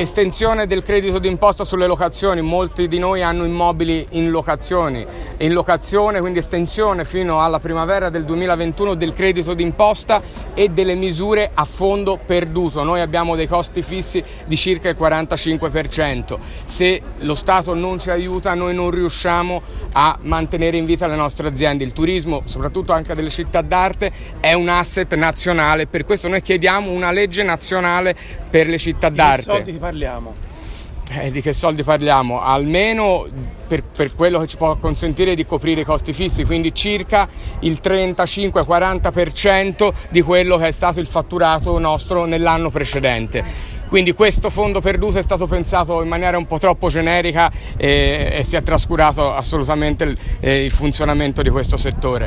Estensione del credito d'imposta sulle locazioni. Molti di noi hanno immobili in locazione, quindi estensione fino alla primavera del 2021 del credito d'imposta e delle misure a fondo perduto. Noi abbiamo dei costi fissi di circa il 45%. Se lo Stato non ci aiuta, noi non riusciamo a mantenere in vita le nostre aziende. Il turismo, soprattutto anche delle città d'arte, è un asset nazionale, per questo noi chiediamo una legge nazionale per le città d'arte. Di che soldi parliamo? Di che soldi parliamo? Almeno per quello che ci può consentire di coprire i costi fissi, quindi circa il 35-40% di quello che è stato il fatturato nostro nell'anno precedente. Quindi questo fondo perduto è stato pensato in maniera un po' troppo generica e si è trascurato assolutamente il funzionamento di questo settore.